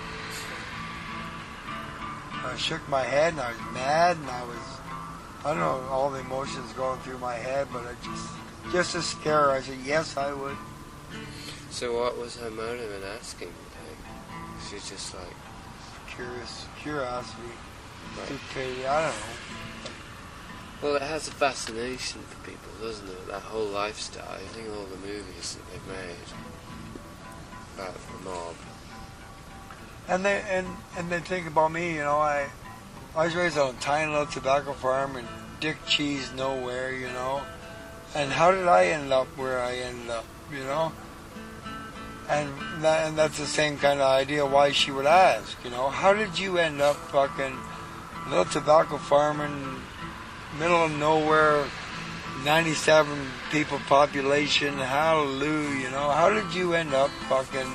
I shook my head, and I was mad, and I was, I don't know, all the emotions going through my head, but I just, just a scare. I said, yes, I would. So what was her motive in asking? She's just like curious, curiosity, right. stupidity. I don't know. Well, it has a fascination for people, doesn't it? That whole lifestyle. I think all the movies that they've made about the mob. And they and and they think about me. You know, I I was raised on a tiny little tobacco farm in Dick Cheese nowhere. You know, and how did I end up where I ended up? You know. And that, and that's the same kind of idea why she would ask, you know, how did you end up fucking little tobacco farming, middle of nowhere, ninety-seven people population, hallelujah, you know, how did you end up fucking,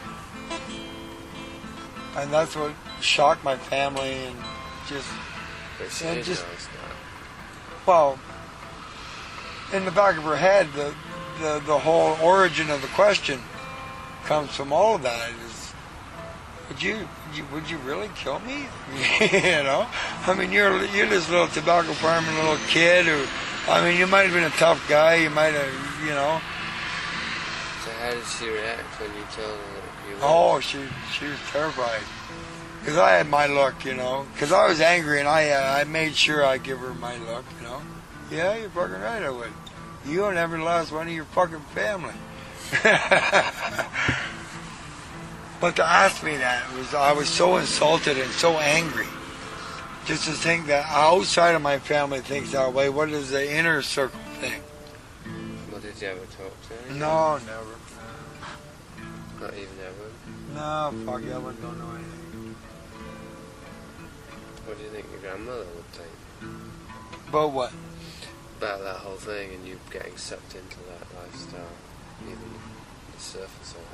and that's what shocked my family and just, But she and did just, know that. well, in the back of her head, the, the, the whole origin of the question comes from all of that. Is would you, would you would you really kill me? You know, I mean, you're you're this little tobacco farming little kid who, I mean, you might have been a tough guy. You might have, you know. So how did she react when you told her that you? Oh, she she was terrified because I had my look, you know. Because I was angry and I uh, I made sure I give her my look, you know. Yeah, you're fucking right. I would. You and every last one of your fucking family. But to ask me that was, I was so insulted and so angry. Just to think that outside of my family thinks that way. What does the inner circle think? Well, did you ever talk to her? No, never. Not even ever. No, fuck, Evan don't know anything. What do you think your grandmother would think But what? about that whole thing and you getting sucked into that lifestyle, even the surface of it?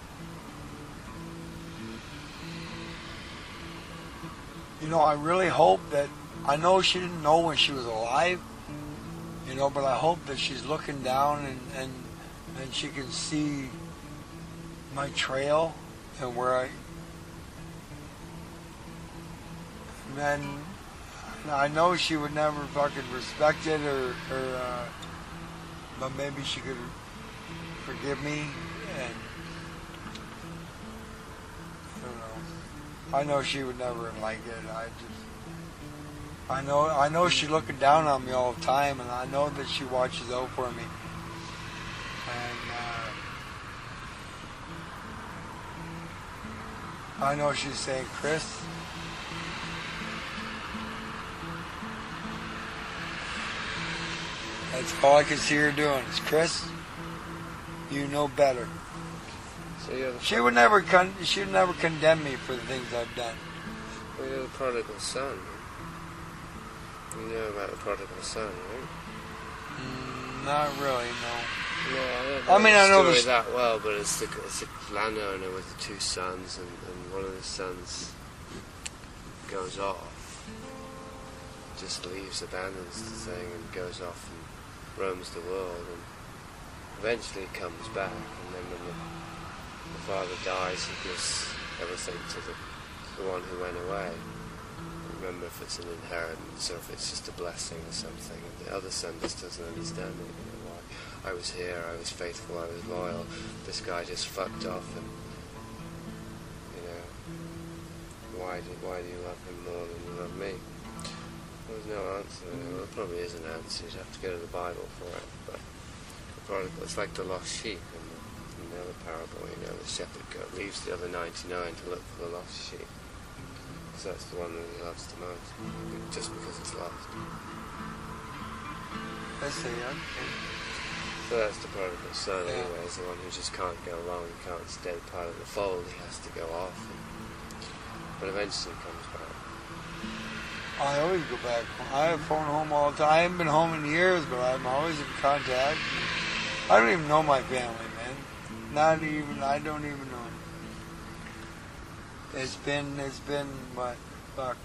You know, I really hope that, I know she didn't know when she was alive, you know, but I hope that she's looking down and, and, and she can see my trail and where I. And then I know she would never fucking respect it, or, or uh, but maybe she could forgive me, and I don't know. I know she would never like it. I just, I know, I know she's looking down on me all the time, and I know that she watches out for me. And uh, I know she's saying, Chris, that's all I can see her doing is, Chris, you know better. So you're the She would never con- she would never condemn me for the things I've done. well, you're the prodigal son. You know about the prodigal son, right? Mm, not really, no. No, I don't I mean, the I know story the st- that well, but it's the, it's the landowner with the two sons, and, and one of the sons goes off, just leaves, abandons the thing, and goes off and roams the world, and eventually comes back, and then when the, the father dies, he gives everything to the, the one who went away. Remember if it's an inheritance or if it's just a blessing or something, and the other son just doesn't understand it. You know, why I was here, I was faithful, I was loyal. This guy just fucked off, and you know, why do why do you love him more than you love me? There's no answer. Well, there probably is an answer. You'd have to go to the Bible for it. But the prodigal, it's like the lost sheep in the, in the other parable. You know, the shepherd goat leaves the other ninety-nine to look for the lost sheep. So that's the one that he loves the most, just because it's lost. I see, okay. So that's the prodigal son, Yeah. anyway, is the one who just can't go along, he can't stay part of the fold, he has to go off. And, but eventually he comes back. I always go back home. I have phone home all the time. I haven't been home in years, but I'm always in contact. I don't even know my family, man. Not even, I don't even know. It's been, it's been, what, fuck,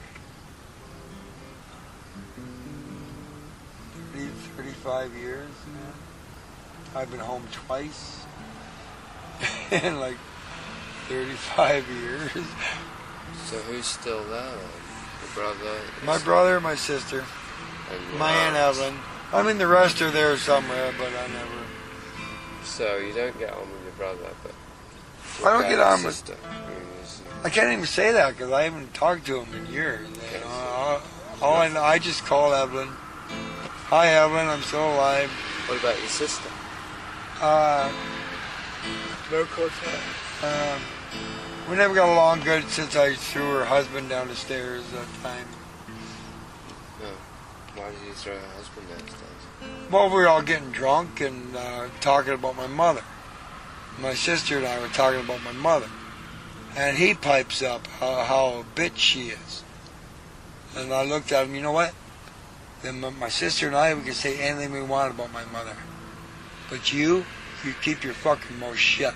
thirty, thirty-five years, man. I've been home twice in like thirty-five years. So who's still there then? Your brother? My brother, my sister, and your my Aunt aunt. Evelyn. I mean, the rest are there somewhere, but I never. So you don't get on with your brother, but I don't your get dad on and with- sister. I can't even say that because I haven't talked to him in years. You know, all, all I know, I just call Evelyn. Hi, Evelyn, I'm still alive. What about your sister? Uh, No contact. um, we never got along good since I threw her husband down the stairs that time. No. Why did you throw her husband downstairs? Well, we were all getting drunk and uh, talking about my mother. My sister and I were talking about my mother. And he pipes up how, how a bitch she is. And I looked at him, you know what? Then my, my sister and I, we can say anything we want about my mother. But you, you keep your fucking mouth shut.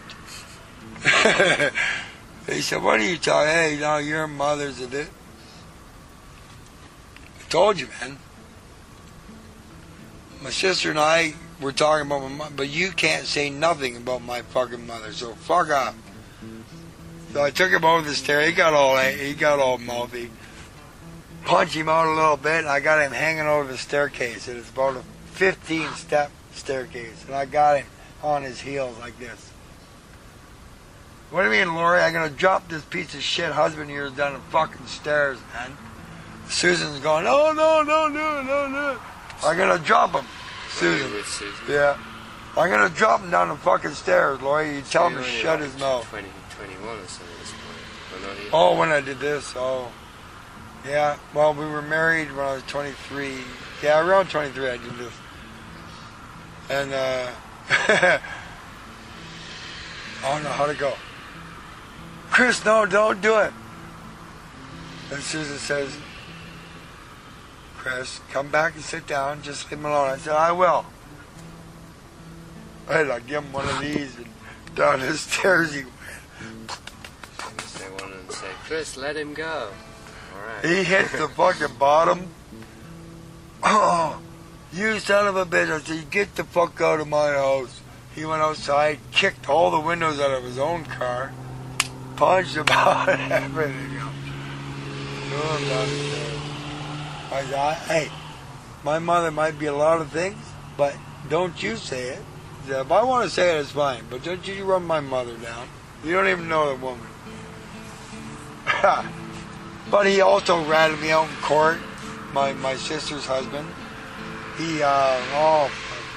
He said, what are you talking? Hey, no, your mother's a bit. I told you, man. My sister and I were talking about my mother, but you can't say nothing about my fucking mother, so fuck off. So I took him over the stair. He got all he got all mouthy. Punched him out a little bit. And I got him hanging over the staircase. It was about a fifteen-step staircase, and I got him on his heels like this. What do you mean, Lori? I'm gonna drop this piece of shit husband of yours down the fucking stairs, man. Susan's going, oh no, no, no, no, no. I'm gonna drop him, Susan. With Susan. Yeah. I'm gonna drop him down the fucking stairs, Lori. You tell him So to you're shut only his like mouth. twenty, twenty-one or something at this point. Or not even. Oh, when I did this, oh. Yeah, well, we were married when I was twenty-three. Yeah, around twenty-three I did this. And, uh, I don't know how to go. Chris, no, don't do it. And Susan says, Chris, come back and sit down. Just leave him alone. I said, I will. I had to give him one of these, and down the stairs he went. You say one and say, Chris, let him go. Alright. He hit the fucking bottom. Oh, you son of a bitch. I said, get the fuck out of my house. He went outside, kicked all the windows out of his own car, punched about everything else. Threw him downstairs. I said, hey, my mother might be a lot of things, but don't you say it. He said, if I want to say it, it's fine, but don't you run my mother down. You don't even know the woman. But he also ratted me out in court, my, my sister's husband. He, uh, oh,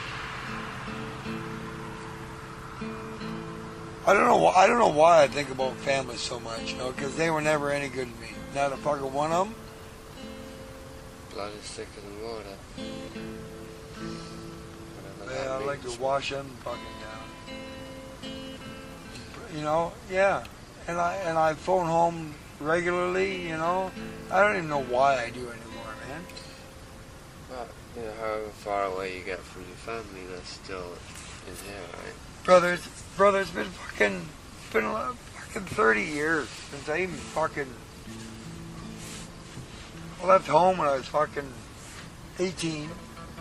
I don't know why, I don't know why I think about family so much, you know, because they were never any good to me. Not a fucking one of them. Blood is thicker than water. Yeah, I like to wash them fucking down. You know, yeah. And I and I phone home regularly, you know. I don't even know why I do anymore, man. Well, you know, however far away you get from your family, they're still in here, right? Brothers, brother, it's been fucking, it's been like fucking thirty years since I even fucking left home when I was fucking eighteen.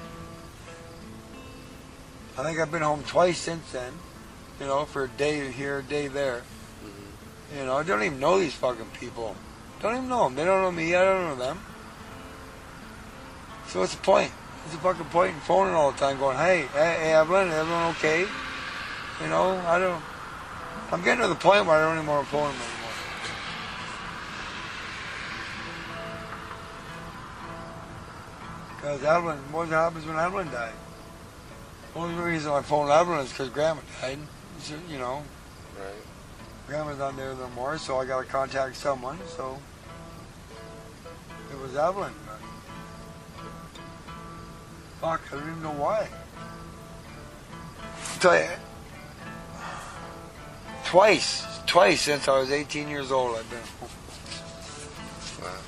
I think I've been home twice since then, you know, for a day here, a day there. Mm-hmm. You know, I don't even know these fucking people. Don't even know them. They don't know me. I don't know them. So what's the point? What's the fucking point in phoning all the time going, hey, hey, hey Evelyn, everyone okay? You know, I don't... I'm getting to the point where I don't even want to phone them anymore. Because Evelyn, what happens when Evelyn died? The only reason I phoned Evelyn is because Grandma died. So, you know, right. Grandma's not there no more, so I got to contact someone. So it was Evelyn. Fuck, I don't even know why. I'll tell you, twice, twice since I was eighteen years old, I've been home. Wow.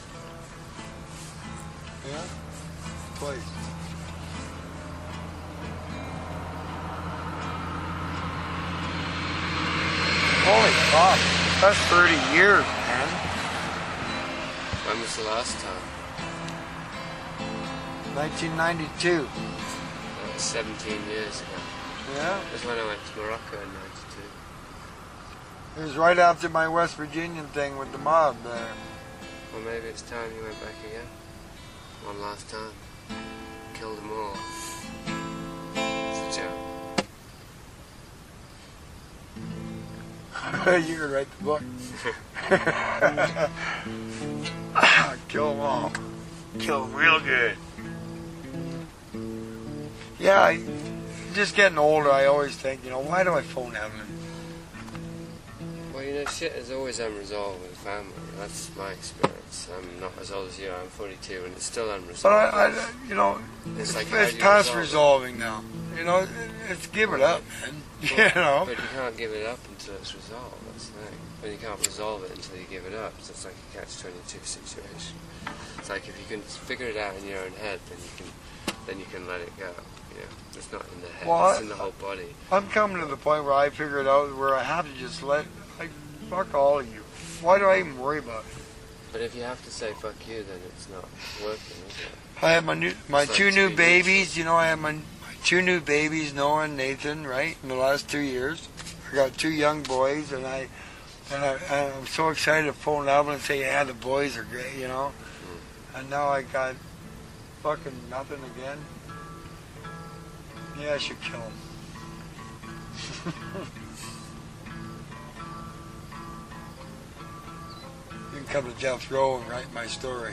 Yeah, twice. Holy fuck, that's thirty years, man. When was the last time? nineteen ninety-two. That was seventeen years ago. Yeah? That's when I went to Morocco in ninety-two. It was right after my West Virginian thing with the mob there. Well, maybe it's time you went back again. One last time. Kill them all. It's a joke. You could write the book. Kill them all. Kill them real good. Yeah, I, just getting older, I always think, you know, why do I phone Evelyn? Well, you know, shit is always unresolved with family. That's my experience. I'm not as old as you. I'm forty-two, and it's still unresolved. But I, I you know, it's, it's, like, it's past resolving now. You know, it's give it up, man. Well, you know. But you can't give it up until it's resolved. That's the thing. But you can't resolve it until you give it up. So it's like a catch twenty-two situation. It's like if you can figure it out in your own head, then you can, then you can let it go. You know, it's not in the head. Well, it's I, in the whole body. I'm coming to the point where I figure it out, where I have to just let, like, fuck all of you. Why do I even worry about it? But if you have to say fuck you, then it's not working, is it? I have my new, my It's two like new two babies. You know, I have my, my two new babies, Noah and Nathan. Right, in the last two years, I got two young boys, and I, and I, and I'm so excited to phone Alvin and say, yeah, the boys are great, you know. Mm. And now I got fucking nothing again. Yeah, I should kill him. You can come to Jeff's Row and write my story.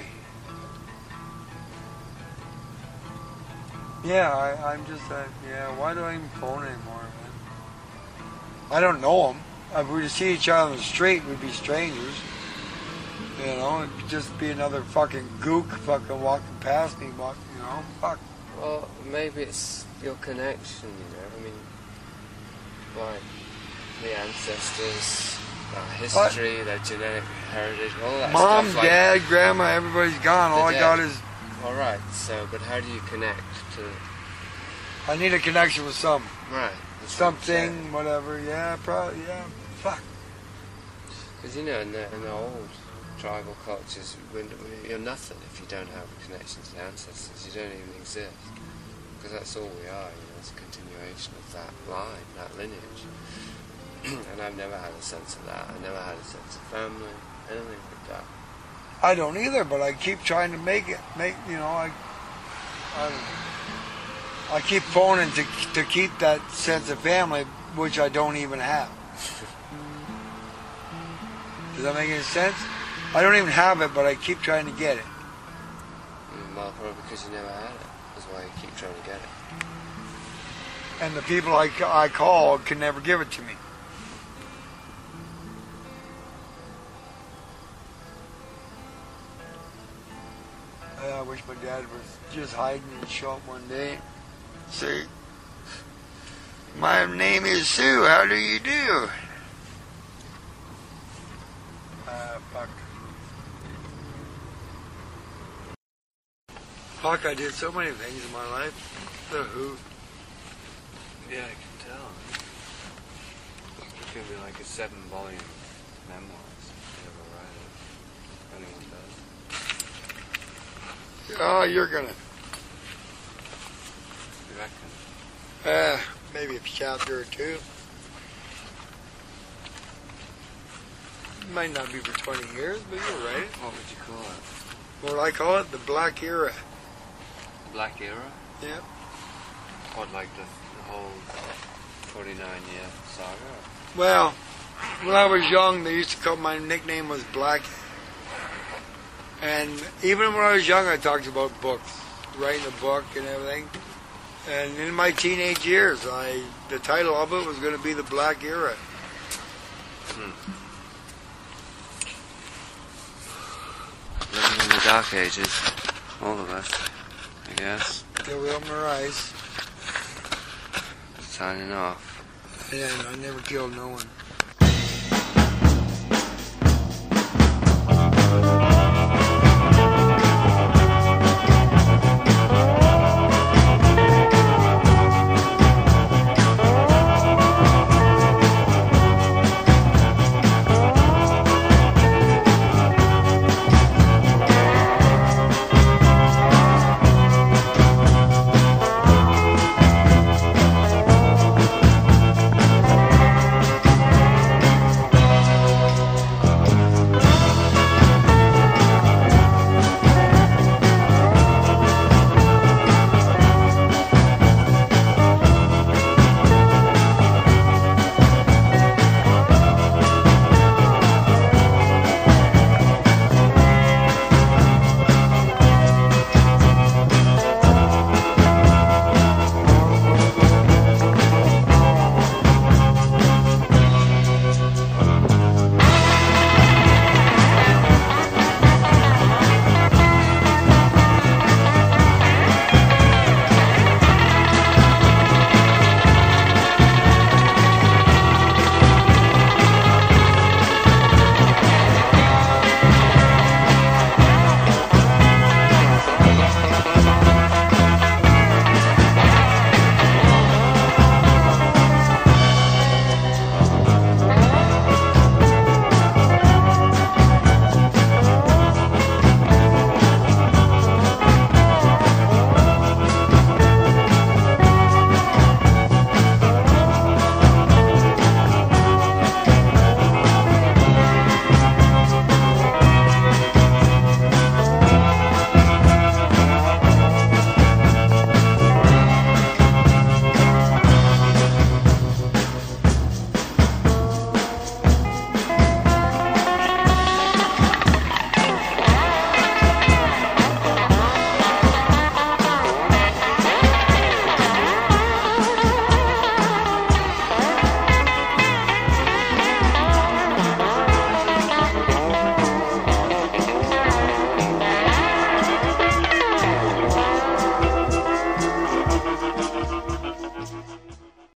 Yeah, I, I'm just, uh, yeah, why do I even phone anymore, man? I don't know them. If we were to see each other on the street, we'd be strangers. You know, it'd just be another fucking gook fucking walking past me, walking, you know, fuck. Well, maybe it's your connection, you know, I mean, like, the ancestors, their history, what? Their genetic heritage, all that Mom, stuff. Mom, Dad, like, Grandma, everybody's gone. All I got is... Alright, so, but how do you connect to... I need a connection with some. Right. Something, whatever, yeah, probably, yeah, fuck. Because, you know, in the, in the old tribal cultures, when, you're nothing if you don't have a connection to the ancestors. You don't even exist. Because that's all we are, you know, it's a continuation of that line, that lineage. And I've never had a sense of that. I never had a sense of family, anything like that. I don't either, but I keep trying to make it. Make you know, I, I, I keep phoning to to keep that sense of family, which I don't even have. Does that make any sense? I don't even have it, but I keep trying to get it. Mm, well, probably because you never had it. That's why you keep trying to get it. And the people I, I call can never give it to me. I wish my dad was just hiding and show up one day. Say, my name is Sue, how do you do? Ah, fuck. Fuck, I did so many things in my life. The Who. Yeah, I can tell. It could be like a seven-volume memoirs if you ever write it. If anyone does. Oh, you're gonna. You reckon? Uh, maybe a chapter or two. It might not be for twenty years, but you'll write it. What would you call it? What would I call it? The Black Era. Black Era? Yeah. What, like the, the whole forty-nine year saga? Well, when I was young, they used to call my nickname was Black. And even when I was young, I talked about books, writing a book and everything. And in my teenage years, I the title of it was going to be The Black Era. Hmm. Living in the Dark Ages, all of us, I guess. Till we open our eyes. Signing off. And I never killed no one.